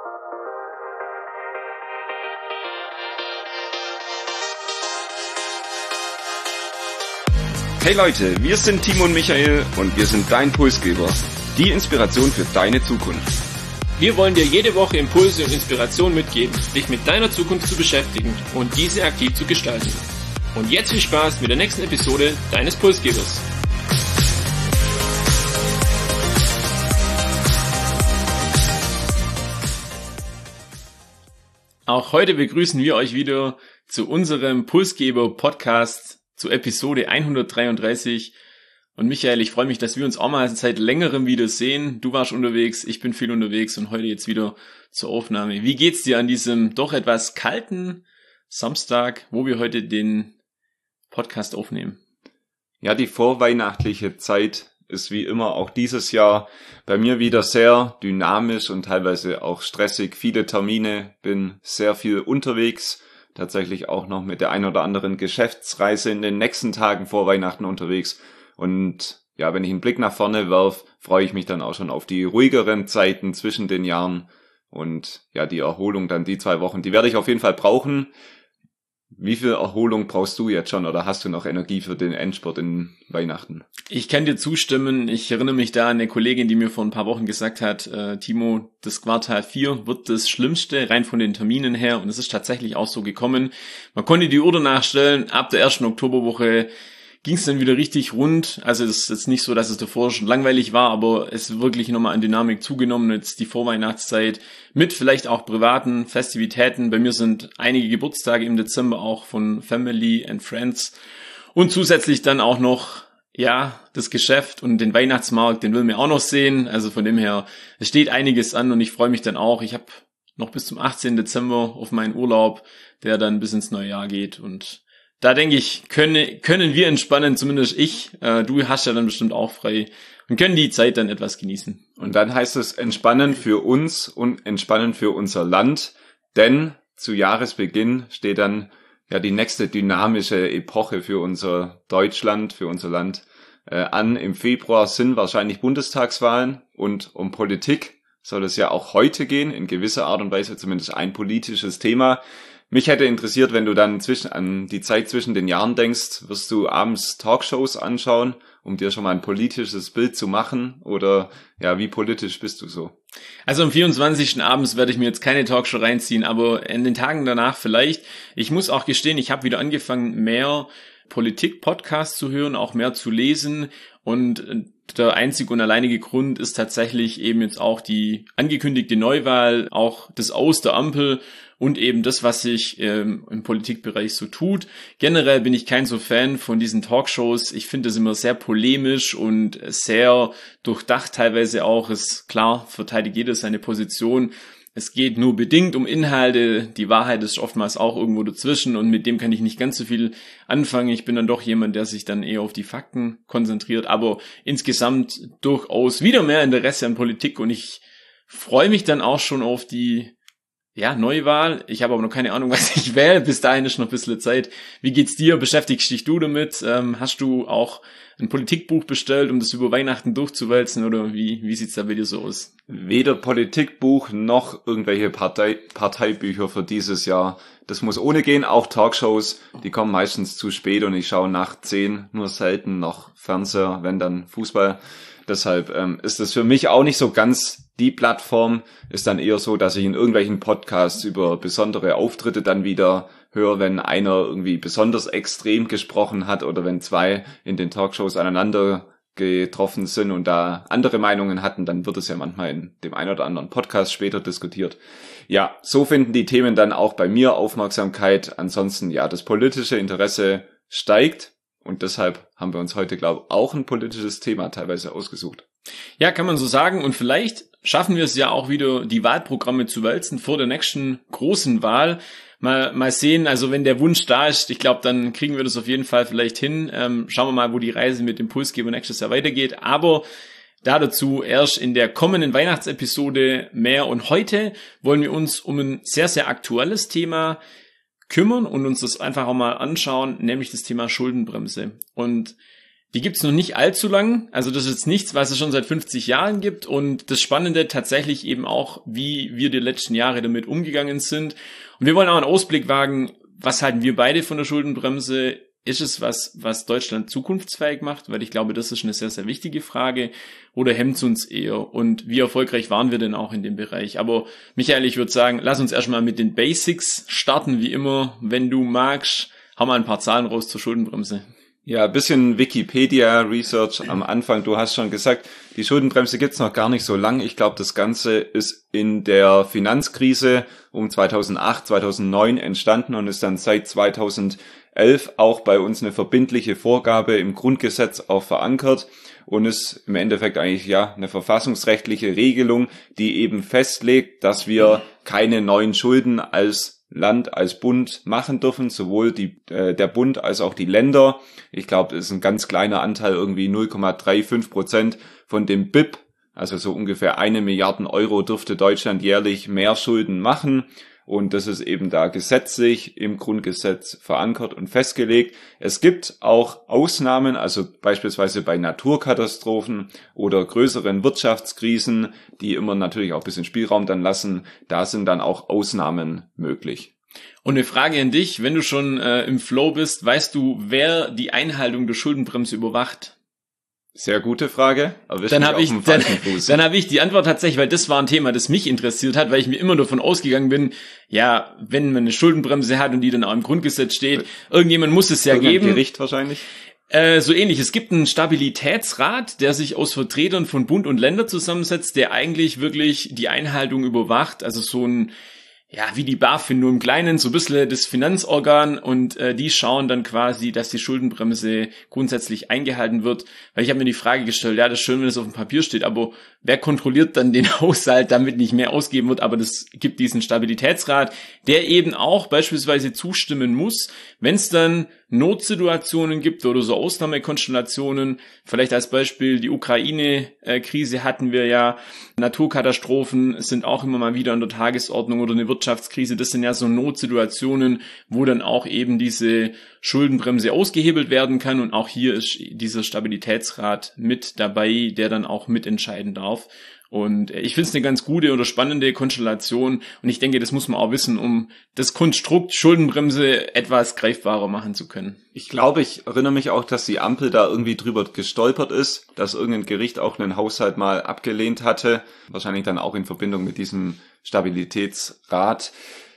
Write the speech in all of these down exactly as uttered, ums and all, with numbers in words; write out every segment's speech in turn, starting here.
Hey Leute, wir sind Timo und Michael und wir sind dein Pulsgeber, die Inspiration für deine Zukunft. Wir wollen dir jede Woche Impulse und Inspiration mitgeben, dich mit deiner Zukunft zu beschäftigen und diese aktiv zu gestalten. Und jetzt viel Spaß mit der nächsten Episode deines Pulsgebers. Auch heute begrüßen wir euch wieder zu unserem Pulsgeber-Podcast, zu Episode hundertdreiunddreißig. Und Michael, ich freue mich, dass wir uns auch mal seit längerem wieder sehen. Du warst unterwegs, ich bin viel unterwegs und heute jetzt wieder zur Aufnahme. Wie geht's dir an diesem doch etwas kalten Samstag, wo wir heute den Podcast aufnehmen? Ja, die vorweihnachtliche Zeit ist wie immer auch dieses Jahr bei mir wieder sehr dynamisch und teilweise auch stressig. Viele Termine, bin sehr viel unterwegs. Tatsächlich auch noch mit der ein oder anderen Geschäftsreise in den nächsten Tagen vor Weihnachten unterwegs. Und ja, wenn ich einen Blick nach vorne werf, freue ich mich dann auch schon auf die ruhigeren Zeiten zwischen den Jahren. Und ja, die Erholung dann die zwei Wochen, die werde ich auf jeden Fall brauchen. Wie viel Erholung brauchst du jetzt schon oder hast du noch Energie für den Endspurt in Weihnachten? Ich kann dir zustimmen. Ich erinnere mich da an eine Kollegin, die mir vor ein paar Wochen gesagt hat, äh, Timo, das Quartal vier wird das Schlimmste, rein von den Terminen her. Und es ist tatsächlich auch so gekommen. Man konnte die Uhr danach stellen. Ab der ersten Oktoberwoche ging es dann wieder richtig rund. Also es ist jetzt nicht so, dass es davor schon langweilig war, aber es ist wirklich nochmal an Dynamik zugenommen. Jetzt die Vorweihnachtszeit mit vielleicht auch privaten Festivitäten. Bei mir sind einige Geburtstage im Dezember auch von Family and Friends. Und zusätzlich dann auch noch, ja, das Geschäft und den Weihnachtsmarkt, den will mir auch noch sehen. Also von dem her, es steht einiges an und ich freue mich dann auch. Ich habe noch bis zum achtzehnten Dezember auf meinen Urlaub, der dann bis ins neue Jahr geht. Und da denke ich, können, können wir entspannen, zumindest ich. Äh, du hast ja dann bestimmt auch frei und können die Zeit dann etwas genießen. Und dann heißt es entspannen für uns und entspannen für unser Land, denn zu Jahresbeginn steht dann ja die nächste dynamische Epoche für unser Deutschland, für unser Land äh, an. Im Februar sind wahrscheinlich Bundestagswahlen und um Politik soll es ja auch heute gehen, in gewisser Art und Weise zumindest ein politisches Thema. Mich hätte interessiert, wenn du dann zwischen an die Zeit zwischen den Jahren denkst, wirst du abends Talkshows anschauen, um dir schon mal ein politisches Bild zu machen? Oder ja, wie politisch bist du so? Also am vierundzwanzigsten abends werde ich mir jetzt keine Talkshow reinziehen, aber in den Tagen danach vielleicht. Ich muss auch gestehen, ich habe wieder angefangen, mehr Politik-Podcasts zu hören, auch mehr zu lesen. Und der einzig und alleinige Grund ist tatsächlich eben jetzt auch die angekündigte Neuwahl, auch das Aus der Ampel und eben das, was sich ähm, im Politikbereich so tut. Generell bin ich kein so Fan von diesen Talkshows. Ich finde das immer sehr polemisch und sehr durchdacht teilweise auch. Ist klar, verteidigt jeder seine Position. Es geht nur bedingt um Inhalte. Die Wahrheit ist oftmals auch irgendwo dazwischen und mit dem kann ich nicht ganz so viel anfangen. Ich bin dann doch jemand, der sich dann eher auf die Fakten konzentriert, aber insgesamt durchaus wieder mehr Interesse an Politik und ich freue mich dann auch schon auf die ja, Neuwahl. Ich habe aber noch keine Ahnung, was ich wähle. Bis dahin ist noch ein bisschen Zeit. Wie geht's dir? Beschäftigst dich du damit? Ähm, hast du auch ein Politikbuch bestellt, um das über Weihnachten durchzuwälzen? Oder wie, wie sieht's da bei dir so aus? Weder Politikbuch noch irgendwelche Partei, Parteibücher für dieses Jahr. Das muss ohne gehen. Auch Talkshows, die kommen meistens zu spät und ich schaue nach zehn nur selten noch Fernseher, wenn dann Fußball. Deshalb ähm, ist es für mich auch nicht so ganz die Plattform. Ist dann eher so, dass ich in irgendwelchen Podcasts über besondere Auftritte dann wieder höre, wenn einer irgendwie besonders extrem gesprochen hat oder wenn zwei in den Talkshows aneinander getroffen sind und da andere Meinungen hatten, dann wird es ja manchmal in dem einen oder anderen Podcast später diskutiert. Ja, so finden die Themen dann auch bei mir Aufmerksamkeit. Ansonsten, ja, das politische Interesse steigt. Und deshalb haben wir uns heute, glaube ich, auch ein politisches Thema teilweise ausgesucht. Ja, kann man so sagen. Und vielleicht schaffen wir es ja auch wieder, die Wahlprogramme zu wälzen vor der nächsten großen Wahl. Mal, mal sehen, also wenn der Wunsch da ist, ich glaube, dann kriegen wir das auf jeden Fall vielleicht hin. Ähm, schauen wir mal, wo die Reise mit dem Pulsgeber nächstes Jahr weitergeht. Aber da dazu erst in der kommenden Weihnachtsepisode mehr. Und heute wollen wir uns um ein sehr, sehr aktuelles Thema kümmern und uns das einfach auch mal anschauen, nämlich das Thema Schuldenbremse. Und Die gibt's noch nicht allzu lang, also das ist jetzt nichts, was es schon seit fünfzig Jahren gibt und das Spannende tatsächlich eben auch, wie wir die letzten Jahre damit umgegangen sind. Und wir wollen auch einen Ausblick wagen, was halten wir beide von der Schuldenbremse? Ist es was, was Deutschland zukunftsfähig macht? Weil ich glaube, das ist eine sehr, sehr wichtige Frage. Oder hemmt es uns eher? Und wie erfolgreich waren wir denn auch in dem Bereich? Aber Michael, ich würde sagen, lass uns erstmal mit den Basics starten, wie immer. Wenn du magst, hau mal ein paar Zahlen raus zur Schuldenbremse. Ja, ein bisschen Wikipedia-Research am Anfang. Du hast schon gesagt, die Schuldenbremse gibt's noch gar nicht so lang. Ich glaube, das Ganze ist in der Finanzkrise um zweitausendacht, zweitausendneun entstanden und ist dann seit zweitausendelf auch bei uns eine verbindliche Vorgabe im Grundgesetz auch verankert und ist im Endeffekt eigentlich ja eine verfassungsrechtliche Regelung, die eben festlegt, dass wir keine neuen Schulden als Land, als Bund machen dürfen, sowohl die äh, der Bund als auch die Länder. Ich glaube, das ist ein ganz kleiner Anteil, irgendwie null Komma fünfunddreißig Prozent von dem B I P, also so ungefähr eine Milliarde Euro dürfte Deutschland jährlich mehr Schulden machen. Und das ist eben da gesetzlich im Grundgesetz verankert und festgelegt. Es gibt auch Ausnahmen, also beispielsweise bei Naturkatastrophen oder größeren Wirtschaftskrisen, die immer natürlich auch ein bisschen Spielraum dann lassen. Da sind dann auch Ausnahmen möglich. Und eine Frage an dich, wenn du schon äh, im Flow bist, weißt du, wer die Einhaltung der Schuldenbremse überwacht? Sehr gute Frage. Erwischt dann mich habe auf ich dem dann, falschen Fuß. dann habe ich die Antwort tatsächlich, weil das war ein Thema, das mich interessiert hat, weil ich mir immer davon ausgegangen bin, ja, wenn man eine Schuldenbremse hat und die dann auch im Grundgesetz steht, irgendjemand muss es ja Irgendein geben. Gericht wahrscheinlich. Äh, so ähnlich. Es gibt einen Stabilitätsrat, der sich aus Vertretern von Bund und Länder zusammensetzt, der eigentlich wirklich die Einhaltung überwacht, also so ein ja, wie die BaFin, nur im Kleinen, so ein bisschen das Finanzorgan und äh, die schauen dann quasi, dass die Schuldenbremse grundsätzlich eingehalten wird. Weil ich habe mir die Frage gestellt, ja, das ist schön, wenn es auf dem Papier steht, aber wer kontrolliert dann den Haushalt, damit nicht mehr ausgegeben wird? Aber das gibt diesen Stabilitätsrat, der eben auch beispielsweise zustimmen muss, wenn es dann Notsituationen gibt oder so Ausnahmekonstellationen. Vielleicht als Beispiel die Ukraine-Krise hatten wir ja, Naturkatastrophen sind auch immer mal wieder an der Tagesordnung oder eine Wirtschaftskrise. Das sind ja so Notsituationen, wo dann auch eben diese Schuldenbremse ausgehebelt werden kann. Und auch hier ist dieser Stabilitätsrat mit dabei, der dann auch mitentscheiden darf. Und ich finde es eine ganz gute oder spannende Konstellation. Und ich denke, das muss man auch wissen, um das Konstrukt Schuldenbremse etwas greifbarer machen zu können. Ich glaube, ich erinnere mich auch, dass die Ampel da irgendwie drüber gestolpert ist, dass irgendein Gericht auch einen Haushalt mal abgelehnt hatte. Wahrscheinlich dann auch in Verbindung mit diesem Stabilitätsrat.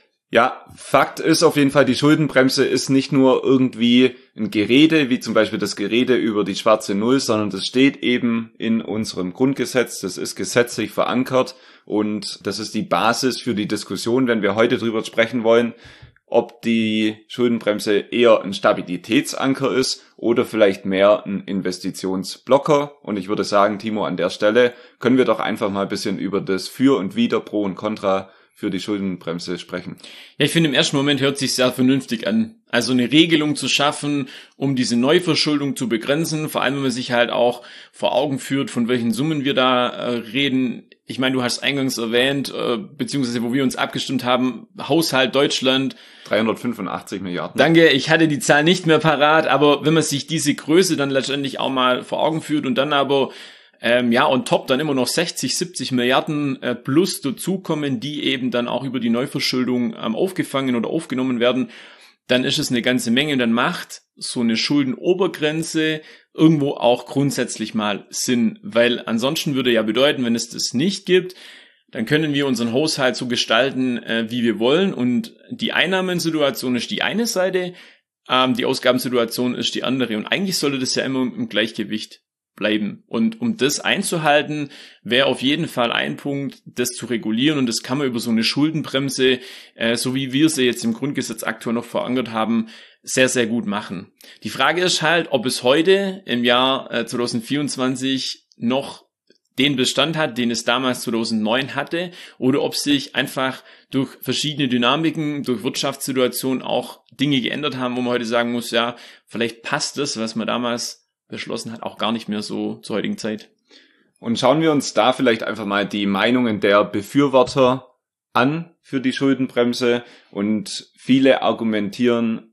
Ja, Fakt ist auf jeden Fall, die Schuldenbremse ist nicht nur irgendwie ein Gerede, wie zum Beispiel das Gerede über die schwarze Null, sondern das steht eben in unserem Grundgesetz, das ist gesetzlich verankert und das ist die Basis für die Diskussion, wenn wir heute drüber sprechen wollen, ob die Schuldenbremse eher ein Stabilitätsanker ist oder vielleicht mehr ein Investitionsblocker. Und ich würde sagen, Timo, an der Stelle können wir doch einfach mal ein bisschen über das Für und Wider, Pro und Contra für die Schuldenbremse sprechen. Ja, ich finde, im ersten Moment hört sich sehr vernünftig an. Also eine Regelung zu schaffen, um diese Neuverschuldung zu begrenzen, vor allem wenn man sich halt auch vor Augen führt, von welchen Summen wir da äh, reden. Ich meine, du hast eingangs erwähnt, äh, beziehungsweise wo wir uns abgestimmt haben, Haushalt Deutschland. dreihundertfünfundachtzig Milliarden. Danke, ich hatte die Zahl nicht mehr parat, aber wenn man sich diese Größe dann letztendlich auch mal vor Augen führt und dann aber Ähm, ja, und top dann immer noch sechzig, siebzig Milliarden äh, plus dazukommen, die eben dann auch über die Neuverschuldung ähm, aufgefangen oder aufgenommen werden, dann ist es eine ganze Menge. Dann macht so eine Schuldenobergrenze irgendwo auch grundsätzlich mal Sinn, weil ansonsten würde ja bedeuten, wenn es das nicht gibt, dann können wir unseren Haushalt so gestalten, äh, wie wir wollen und die Einnahmensituation ist die eine Seite, ähm, die Ausgabensituation ist die andere und eigentlich sollte das ja immer im Gleichgewicht bleiben. Und um das einzuhalten, wäre auf jeden Fall ein Punkt, das zu regulieren und das kann man über so eine Schuldenbremse, äh, so wie wir sie jetzt im Grundgesetz aktuell noch verankert haben, sehr, sehr gut machen. Die Frage ist halt, ob es heute im Jahr äh, zwanzig vierundzwanzig noch den Bestand hat, den es damals zweitausendneun hatte, oder ob sich einfach durch verschiedene Dynamiken, durch Wirtschaftssituationen auch Dinge geändert haben, wo man heute sagen muss, ja, vielleicht passt das, was man damals beschlossen hat, auch gar nicht mehr so zur heutigen Zeit. Und schauen wir uns da vielleicht einfach mal die Meinungen der Befürworter an für die Schuldenbremse. Und viele argumentieren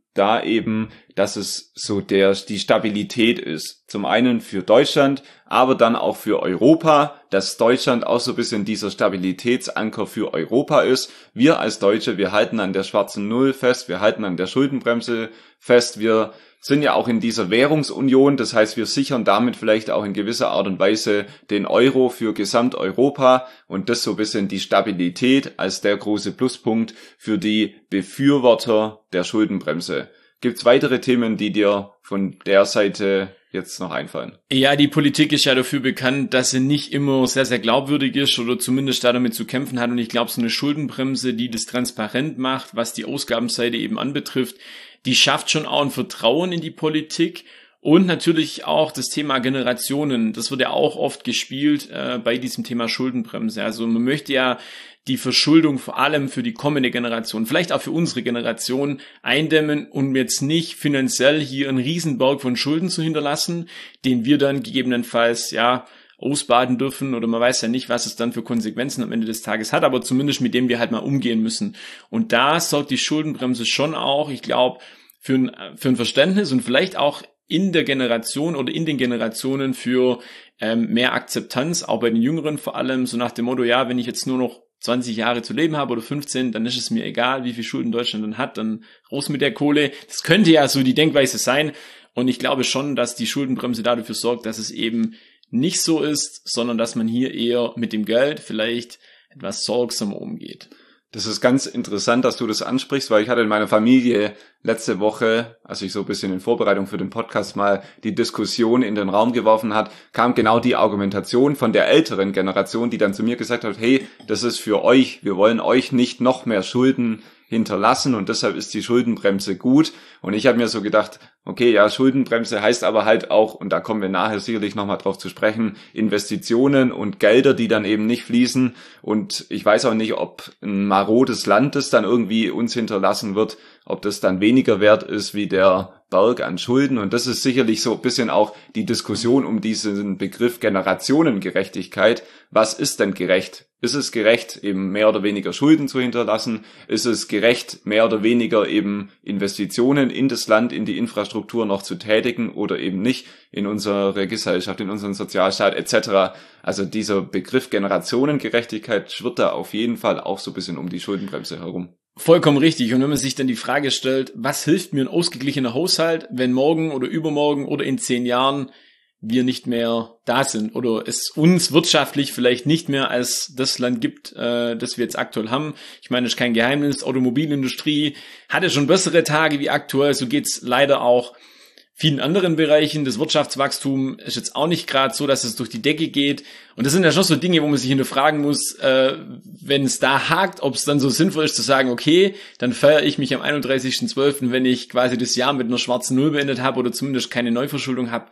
da eben, dass es so der die Stabilität ist. Zum einen für Deutschland, aber dann auch für Europa, dass Deutschland auch so ein bisschen dieser Stabilitätsanker für Europa ist. Wir als Deutsche, wir halten an der schwarzen Null fest, wir halten an der Schuldenbremse fest, wir sind ja auch in dieser Währungsunion, das heißt, wir sichern damit vielleicht auch in gewisser Art und Weise den Euro für Gesamteuropa und das so ein bisschen die Stabilität als der große Pluspunkt für die Befürworter der Schuldenbremse. Gibt's weitere Themen, die dir von der Seite jetzt noch einfallen? Ja, die Politik ist ja dafür bekannt, dass sie nicht immer sehr, sehr glaubwürdig ist oder zumindest da damit zu kämpfen hat. Und ich glaube, so eine Schuldenbremse, die das transparent macht, was die Ausgabenseite eben anbetrifft, die schafft schon auch ein Vertrauen in die Politik. Und natürlich auch das Thema Generationen. Das wird ja auch oft gespielt äh, bei diesem Thema Schuldenbremse. Also man möchte ja die Verschuldung vor allem für die kommende Generation, vielleicht auch für unsere Generation eindämmen, um jetzt nicht finanziell hier einen Riesenberg von Schulden zu hinterlassen, den wir dann gegebenenfalls ja ausbaden dürfen oder man weiß ja nicht, was es dann für Konsequenzen am Ende des Tages hat, aber zumindest mit dem wir halt mal umgehen müssen. Und da sorgt die Schuldenbremse schon auch, ich glaube, für ein, für ein Verständnis und vielleicht auch in der Generation oder in den Generationen für ähm, mehr Akzeptanz, auch bei den Jüngeren vor allem, so nach dem Motto, ja, wenn ich jetzt nur noch zwanzig Jahre zu leben habe oder fünfzehn, dann ist es mir egal, wie viel Schulden Deutschland dann hat, dann raus mit der Kohle. Das könnte ja so die Denkweise sein. Und ich glaube schon, dass die Schuldenbremse dafür sorgt, dass es eben nicht so ist, sondern dass man hier eher mit dem Geld vielleicht etwas sorgsamer umgeht. Das ist ganz interessant, dass du das ansprichst, weil ich hatte in meiner Familie letzte Woche, als ich so ein bisschen in Vorbereitung für den Podcast mal die Diskussion in den Raum geworfen hat, kam genau die Argumentation von der älteren Generation, die dann zu mir gesagt hat, hey, das ist für euch, wir wollen euch nicht noch mehr Schulden hinterlassen und deshalb ist die Schuldenbremse gut. Und ich habe mir so gedacht, okay, ja, Schuldenbremse heißt aber halt auch, und da kommen wir nachher sicherlich nochmal drauf zu sprechen, Investitionen und Gelder, die dann eben nicht fließen. Und ich weiß auch nicht, ob ein marodes Land, das dann irgendwie uns hinterlassen wird, ob das dann weniger wert ist wie der Berg an Schulden. Und das ist sicherlich so ein bisschen auch die Diskussion um diesen Begriff Generationengerechtigkeit. Was ist denn gerecht? Ist es gerecht, eben mehr oder weniger Schulden zu hinterlassen? Ist es gerecht, mehr oder weniger eben Investitionen in das Land, in die Infrastruktur noch zu tätigen oder eben nicht in unsere Gesellschaft, in unseren Sozialstaat et cetera? Also dieser Begriff Generationengerechtigkeit schwirrt da auf jeden Fall auch so ein bisschen um die Schuldenbremse herum. Vollkommen richtig. Und wenn man sich dann die Frage stellt, was hilft mir ein ausgeglichener Haushalt, wenn morgen oder übermorgen oder in zehn Jahren wir nicht mehr da sind oder es uns wirtschaftlich vielleicht nicht mehr als das Land gibt, äh, das wir jetzt aktuell haben. Ich meine, das ist kein Geheimnis, Automobilindustrie hatte schon bessere Tage wie aktuell, so geht's leider auch vielen anderen Bereichen. Das Wirtschaftswachstum ist jetzt auch nicht gerade so, dass es durch die Decke geht. Und das sind ja schon so Dinge, wo man sich hinterfragen muss, äh, wenn es da hakt, ob es dann so sinnvoll ist zu sagen, okay, dann feiere ich mich am einunddreißigsten zwölften, wenn ich quasi das Jahr mit einer schwarzen Null beendet habe oder zumindest keine Neuverschuldung habe.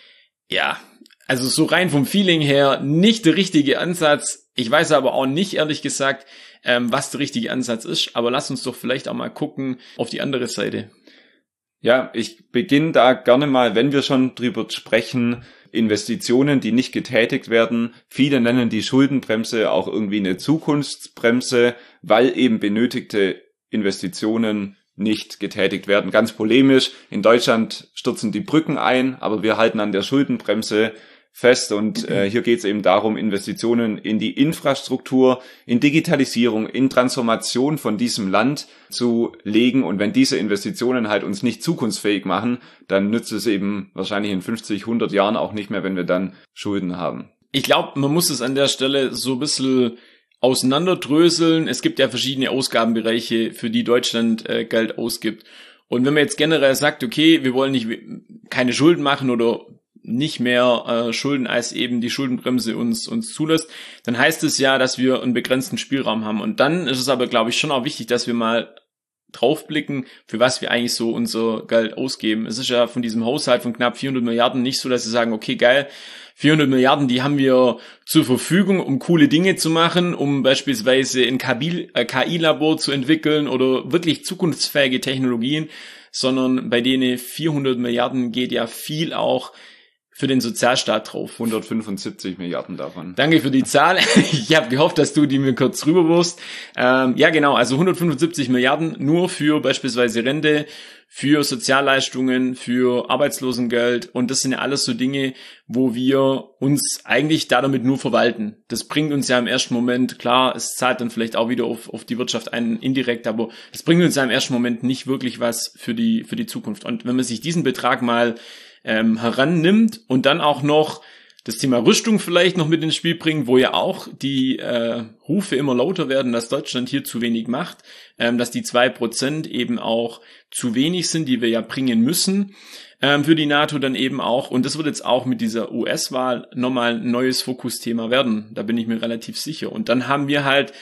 Ja, also so rein vom Feeling her nicht der richtige Ansatz. Ich weiß aber auch nicht, ehrlich gesagt, ähm, was der richtige Ansatz ist. Aber lass uns doch vielleicht auch mal gucken auf die andere Seite. Ja, ich beginne da gerne mal, wenn wir schon drüber sprechen, Investitionen, die nicht getätigt werden. Viele nennen die Schuldenbremse auch irgendwie eine Zukunftsbremse, weil eben benötigte Investitionen nicht getätigt werden. Ganz polemisch, in Deutschland stürzen die Brücken ein, aber wir halten an der Schuldenbremse fest und äh, hier geht es eben darum, Investitionen in die Infrastruktur, in Digitalisierung, in Transformation von diesem Land zu legen und wenn diese Investitionen halt uns nicht zukunftsfähig machen, dann nützt es eben wahrscheinlich in fünfzig, hundert Jahren auch nicht mehr, wenn wir dann Schulden haben. Ich glaube, man muss es an der Stelle so ein bisschen auseinanderdröseln. Es gibt ja verschiedene Ausgabenbereiche, für die Deutschland äh, Geld ausgibt. Und wenn man jetzt generell sagt, okay, wir wollen nicht keine Schulden machen oder nicht mehr äh, Schulden, als eben die Schuldenbremse uns uns zulässt, dann heißt es ja, dass wir einen begrenzten Spielraum haben. Und dann ist es aber, glaube ich, schon auch wichtig, dass wir mal draufblicken, für was wir eigentlich so unser Geld ausgeben. Es ist ja von diesem Haushalt von knapp vierhundert Milliarden nicht so, dass sie sagen, okay, geil, vierhundert Milliarden, die haben wir zur Verfügung, um coole Dinge zu machen, um beispielsweise ein K I-Labor zu entwickeln oder wirklich zukunftsfähige Technologien, sondern bei denen vierhundert Milliarden geht ja viel auch für den Sozialstaat drauf. hundertfünfundsiebzig Milliarden davon. Danke für die Zahl. Ich habe gehofft, dass du die mir kurz rüberwurst. Ähm, ja, genau, also hundertfünfundsiebzig Milliarden nur für beispielsweise Rente, für Sozialleistungen, für Arbeitslosengeld. Und das sind ja alles so Dinge, wo wir uns eigentlich damit nur verwalten. Das bringt uns ja im ersten Moment, klar, es zahlt dann vielleicht auch wieder auf, auf die Wirtschaft ein, indirekt, aber es bringt uns ja im ersten Moment nicht wirklich was für die, für die Zukunft. Und wenn man sich diesen Betrag mal ähm, herannimmt und dann auch noch das Thema Rüstung vielleicht noch mit ins Spiel bringen, wo ja auch die äh, Rufe immer lauter werden, dass Deutschland hier zu wenig macht, ähm, dass die zwei Prozent eben auch zu wenig sind, die wir ja bringen müssen ähm, für die NATO dann eben auch. Und das wird jetzt auch mit dieser U S-Wahl nochmal ein neues Fokusthema werden. Da bin ich mir relativ sicher. Und dann haben wir halt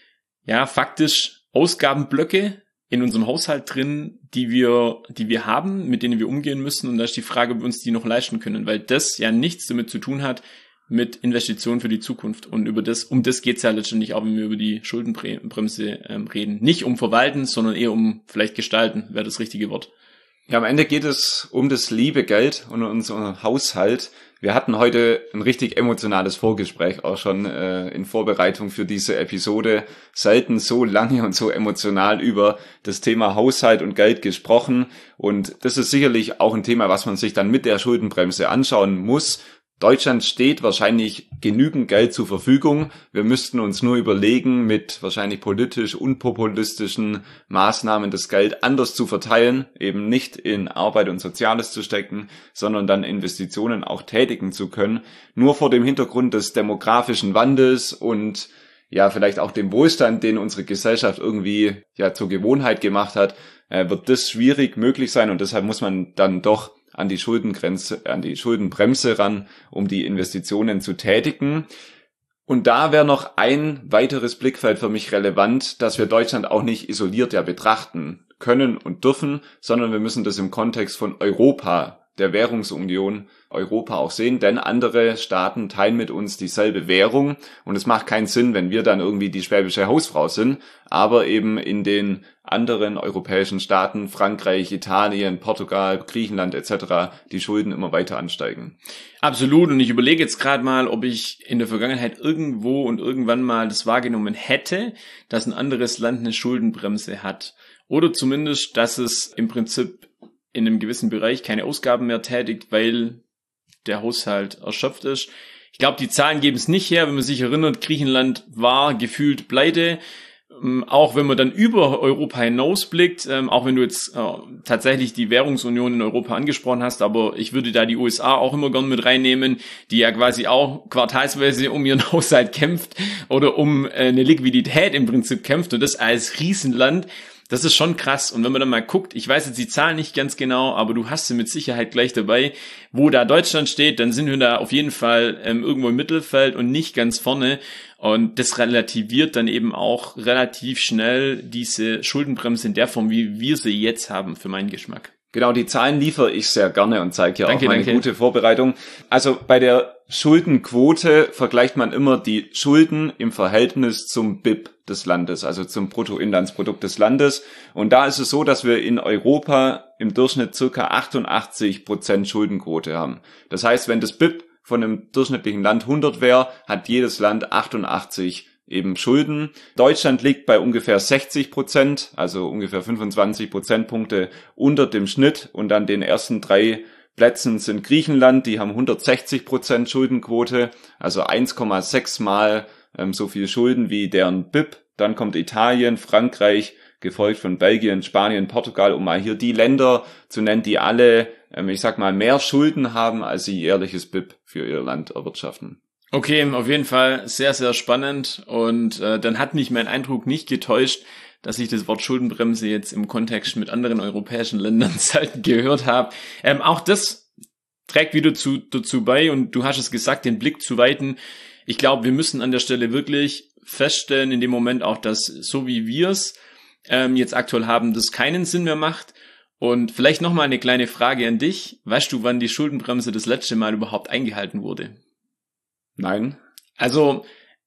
ja faktisch Ausgabenblöcke in unserem Haushalt drin, die wir, die wir haben, mit denen wir umgehen müssen. Und da ist die Frage, ob wir uns die noch leisten können, weil das ja nichts damit zu tun hat mit Investitionen für die Zukunft. Und über das, um das geht's ja letztendlich auch, wenn wir über die Schuldenbremse ähm, reden. Nicht um Verwalten, sondern eher um vielleicht Gestalten, wäre das richtige Wort. Ja, am Ende geht es um das liebe Geld und unseren Haushalt. Wir hatten heute ein richtig emotionales Vorgespräch auch schon äh, in Vorbereitung für diese Episode. Selten so lange und so emotional über das Thema Haushalt und Geld gesprochen. Und das ist sicherlich auch ein Thema, was man sich dann mit der Schuldenbremse anschauen muss. Deutschland steht wahrscheinlich genügend Geld zur Verfügung. Wir müssten uns nur überlegen, mit wahrscheinlich politisch unpopulistischen Maßnahmen das Geld anders zu verteilen, eben nicht in Arbeit und Soziales zu stecken, sondern dann Investitionen auch tätigen zu können. Nur vor dem Hintergrund des demografischen Wandels und ja vielleicht auch dem Wohlstand, den unsere Gesellschaft irgendwie ja zur Gewohnheit gemacht hat, äh, wird das schwierig möglich sein und deshalb muss man dann doch an die Schuldengrenze, an die Schuldenbremse ran, um die Investitionen zu tätigen. Und da wäre noch ein weiteres Blickfeld für mich relevant, dass wir Deutschland auch nicht isoliert ja betrachten können und dürfen, sondern wir müssen das im Kontext von Europa, der Währungsunion Europa auch sehen, denn andere Staaten teilen mit uns dieselbe Währung und es macht keinen Sinn, wenn wir dann irgendwie die schwäbische Hausfrau sind, aber eben in den anderen europäischen Staaten, Frankreich, Italien, Portugal, Griechenland et cetera, die Schulden immer weiter ansteigen. Absolut, und ich überlege jetzt gerade mal, ob ich in der Vergangenheit irgendwo und irgendwann mal das wahrgenommen hätte, dass ein anderes Land eine Schuldenbremse hat. Oder zumindest, dass es im Prinzip in einem gewissen Bereich keine Ausgaben mehr tätigt, weil der Haushalt erschöpft ist. Ich glaube, die Zahlen geben es nicht her. Wenn man sich erinnert, Griechenland war gefühlt pleite. Ähm, auch wenn man dann über Europa hinausblickt, ähm, auch wenn du jetzt äh, tatsächlich die Währungsunion in Europa angesprochen hast, aber ich würde da die U S A auch immer gern mit reinnehmen, die ja quasi auch quartalsweise um ihren Haushalt kämpft oder um äh, eine Liquidität im Prinzip kämpft und das als Riesenland. Das ist schon krass. Und wenn man dann mal guckt, ich weiß jetzt die Zahlen nicht ganz genau, aber du hast sie mit Sicherheit gleich dabei, wo da Deutschland steht, dann sind wir da auf jeden Fall ähm, irgendwo im Mittelfeld und nicht ganz vorne. Und das relativiert dann eben auch relativ schnell diese Schuldenbremse in der Form, wie wir sie jetzt haben, für meinen Geschmack. Genau, die Zahlen liefere ich sehr gerne und zeige ja danke, auch meine danke. gute Vorbereitung. Also bei der Schuldenquote vergleicht man immer die Schulden im Verhältnis zum B I P des Landes, also zum Bruttoinlandsprodukt des Landes. Und da ist es so, dass wir in Europa im Durchschnitt circa achtundachtzig Prozent Schuldenquote haben. Das heißt, wenn das B I P von einem durchschnittlichen Land hundert wäre, hat jedes Land achtundachtzig eben Schulden. Deutschland liegt bei ungefähr sechzig Prozent, also ungefähr fünfundzwanzig Prozentpunkte unter dem Schnitt. Und dann den ersten drei Plätzen sind Griechenland, die haben hundertsechzig Prozent Schuldenquote, also eins Komma sechs Mal ähm, so viel Schulden wie deren B I P. Dann kommt Italien, Frankreich, gefolgt von Belgien, Spanien, Portugal, um mal hier die Länder zu nennen, die alle, ähm, ich sag mal, mehr Schulden haben, als sie jährliches B I P für ihr Land erwirtschaften. Okay, auf jeden Fall sehr, sehr spannend und äh, dann hat mich mein Eindruck nicht getäuscht, dass ich das Wort Schuldenbremse jetzt im Kontext mit anderen europäischen Ländern selten gehört habe. Ähm, auch das trägt wieder zu, dazu bei und du hast es gesagt, den Blick zu weiten. Ich glaube, wir müssen an der Stelle wirklich feststellen, in dem Moment auch, dass so wie wir es ähm, jetzt aktuell haben, das keinen Sinn mehr macht. Und vielleicht nochmal eine kleine Frage an dich. Weißt du, wann die Schuldenbremse das letzte Mal überhaupt eingehalten wurde? Nein. Also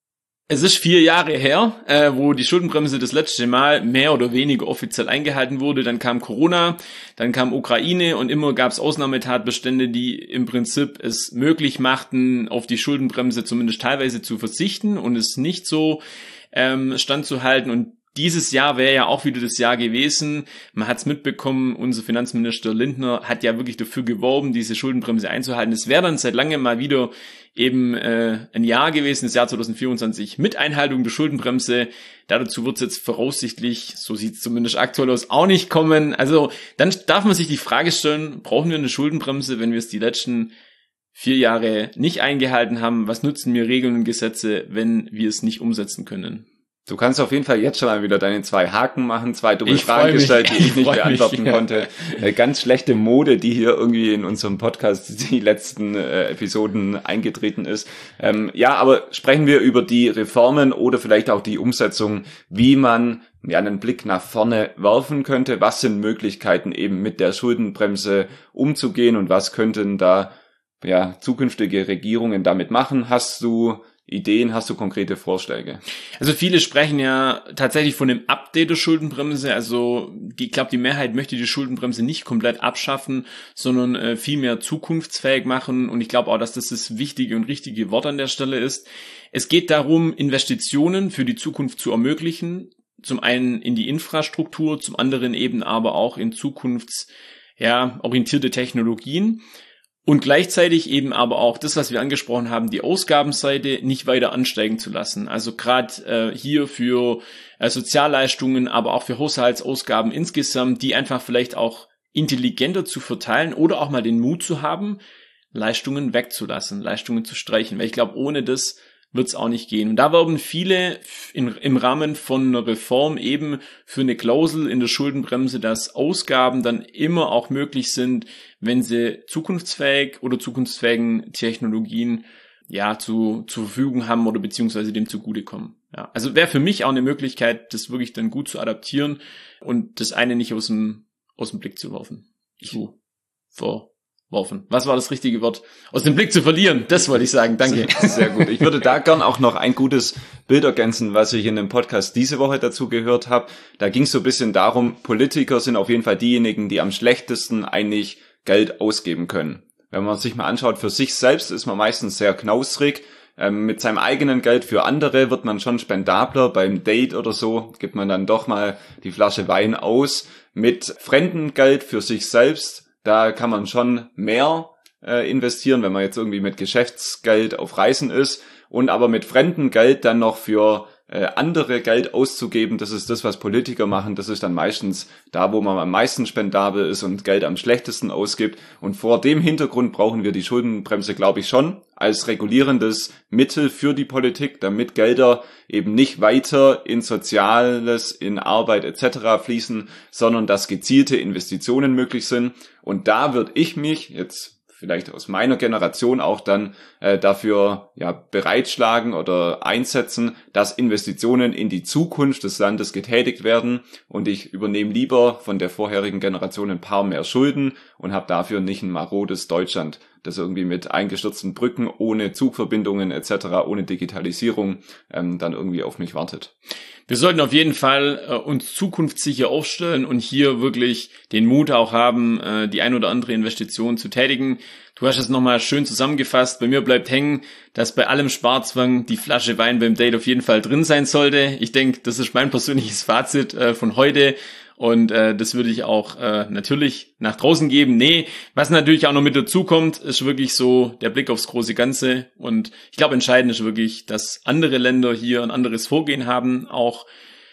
Es ist vier Jahre her, äh, wo die Schuldenbremse das letzte Mal mehr oder weniger offiziell eingehalten wurde. Dann kam Corona, dann kam Ukraine und immer gab es Ausnahmetatbestände, die im Prinzip es möglich machten, auf die Schuldenbremse zumindest teilweise zu verzichten und es nicht so ähm, standzuhalten. Und dieses Jahr wäre ja auch wieder das Jahr gewesen. Man hat es mitbekommen, unser Finanzminister Lindner hat ja wirklich dafür geworben, diese Schuldenbremse einzuhalten. Es wäre dann seit langem mal wieder eben äh, ein Jahr gewesen, das Jahr zwanzig vierundzwanzig, mit Einhaltung der Schuldenbremse. Dazu wird es jetzt voraussichtlich, so sieht es zumindest aktuell aus, auch nicht kommen. Also dann darf man sich die Frage stellen, brauchen wir eine Schuldenbremse, wenn wir es die letzten vier Jahre nicht eingehalten haben? Was nutzen mir Regeln und Gesetze, wenn wir es nicht umsetzen können? Du kannst auf jeden Fall jetzt schon mal wieder deine zwei Haken machen, zwei dumme Fragen gestellt, die ich nicht beantworten mich, konnte. Ja. Ganz schlechte Mode, die hier irgendwie in unserem Podcast die letzten äh, Episoden eingetreten ist. Ähm, ja, aber sprechen wir über die Reformen oder vielleicht auch die Umsetzung, wie man ja einen Blick nach vorne werfen könnte. Was sind Möglichkeiten eben mit der Schuldenbremse umzugehen und was könnten da ja zukünftige Regierungen damit machen? Hast du Ideen, hast du konkrete Vorschläge? Also viele sprechen ja tatsächlich von dem Update der Schuldenbremse. Also die, ich glaube, die Mehrheit möchte die Schuldenbremse nicht komplett abschaffen, sondern äh, viel mehr zukunftsfähig machen. Und ich glaube auch, dass das das wichtige und richtige Wort an der Stelle ist. Es geht darum, Investitionen für die Zukunft zu ermöglichen. Zum einen in die Infrastruktur, zum anderen eben aber auch in zukunfts, ja, orientierte Technologien. Und gleichzeitig eben aber auch das, was wir angesprochen haben, die Ausgabenseite nicht weiter ansteigen zu lassen. Also gerade äh, hier für äh, Sozialleistungen, aber auch für Haushaltsausgaben insgesamt, die einfach vielleicht auch intelligenter zu verteilen oder auch mal den Mut zu haben, Leistungen wegzulassen, Leistungen zu streichen. Weil ich glaube, ohne das wird es auch nicht gehen. Und da werben viele in, im Rahmen von einer Reform eben für eine Klausel in der Schuldenbremse, dass Ausgaben dann immer auch möglich sind, wenn sie zukunftsfähig oder zukunftsfähigen Technologien ja zu zur Verfügung haben oder beziehungsweise dem zugutekommen. Ja, also wäre für mich auch eine Möglichkeit, das wirklich dann gut zu adaptieren und das eine nicht aus dem aus dem Blick zu werfen. Zu vor Werfen. Was war das richtige Wort? Aus dem Blick zu verlieren, das wollte ich sagen, danke. Sehr gut. Ich würde da gern auch noch ein gutes Bild ergänzen, was ich in dem Podcast diese Woche dazu gehört habe. Da ging es so ein bisschen darum, Politiker sind auf jeden Fall diejenigen, die am schlechtesten eigentlich Geld ausgeben können. Wenn man sich mal anschaut, für sich selbst ist man meistens sehr knausrig. Ähm, mit seinem eigenen Geld für andere wird man schon spendabler. Beim Date oder so gibt man dann doch mal die Flasche Wein aus. Mit Fremdengeld für sich selbst, da kann man schon mehr äh, investieren, wenn man jetzt irgendwie mit Geschäftsgeld auf Reisen ist. Und aber mit fremdem Geld dann noch für äh, andere Geld auszugeben, das ist das, was Politiker machen. Das ist dann meistens da, wo man am meisten spendabel ist und Geld am schlechtesten ausgibt. Und vor dem Hintergrund brauchen wir die Schuldenbremse, glaube ich, schon als regulierendes Mittel für die Politik, damit Gelder eben nicht weiter in Soziales, in Arbeit et cetera fließen, sondern dass gezielte Investitionen möglich sind. Und da würde ich mich jetzt vielleicht aus meiner Generation auch dann äh, dafür ja bereitschlagen oder einsetzen, dass Investitionen in die Zukunft des Landes getätigt werden und ich übernehme lieber von der vorherigen Generation ein paar mehr Schulden und habe dafür nicht ein marodes Deutschland, das irgendwie mit eingestürzten Brücken, ohne Zugverbindungen et cetera, ohne Digitalisierung ähm, dann irgendwie auf mich wartet. Wir sollten auf jeden Fall äh, uns zukunftssicher aufstellen und hier wirklich den Mut auch haben, äh, die ein oder andere Investition zu tätigen. Du hast es nochmal schön zusammengefasst. Bei mir bleibt hängen, dass bei allem Sparzwang die Flasche Wein beim Date auf jeden Fall drin sein sollte. Ich denke, das ist mein persönliches Fazit äh, von heute. Und äh, das würde ich auch äh, natürlich nach draußen geben. Nee, was natürlich auch noch mit dazu kommt, ist wirklich so der Blick aufs große Ganze. Und ich glaube, entscheidend ist wirklich, dass andere Länder hier ein anderes Vorgehen haben, auch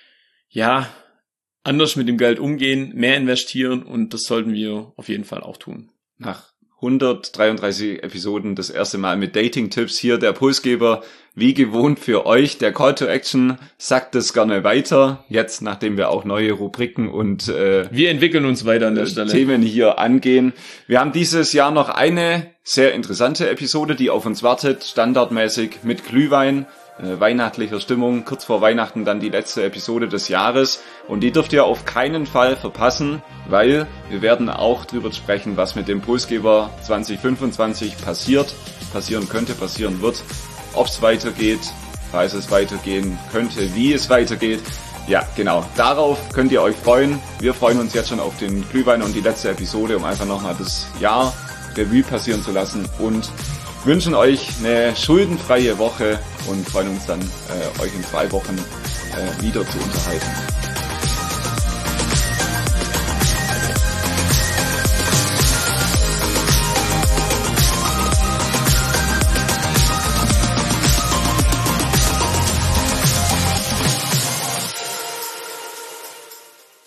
ja anders mit dem Geld umgehen, mehr investieren. Und das sollten wir auf jeden Fall auch tun. Nach hundertdreiunddreißig Episoden das erste Mal mit Dating-Tipps hier der Pulsgeber. Wie gewohnt für euch, der Call to Action, sagt es gerne weiter. Jetzt, nachdem wir auch neue Rubriken und äh, wir entwickeln uns weiter an der Stelle. Themen hier angehen. Wir haben dieses Jahr noch eine sehr interessante Episode, die auf uns wartet, standardmäßig mit Glühwein, äh, weihnachtlicher Stimmung, kurz vor Weihnachten dann die letzte Episode des Jahres. Und die dürft ihr auf keinen Fall verpassen, weil wir werden auch drüber sprechen, was mit dem Pulsgeber zwanzig fünfundzwanzig passiert, passieren könnte, passieren wird. Ob es weitergeht, falls es weitergehen könnte, wie es weitergeht. Ja, genau. Darauf könnt ihr euch freuen. Wir freuen uns jetzt schon auf den Glühwein und die letzte Episode, um einfach nochmal das Jahr Revue passieren zu lassen und wünschen euch eine schuldenfreie Woche und freuen uns dann, äh, euch in zwei Wochen äh, wieder zu unterhalten.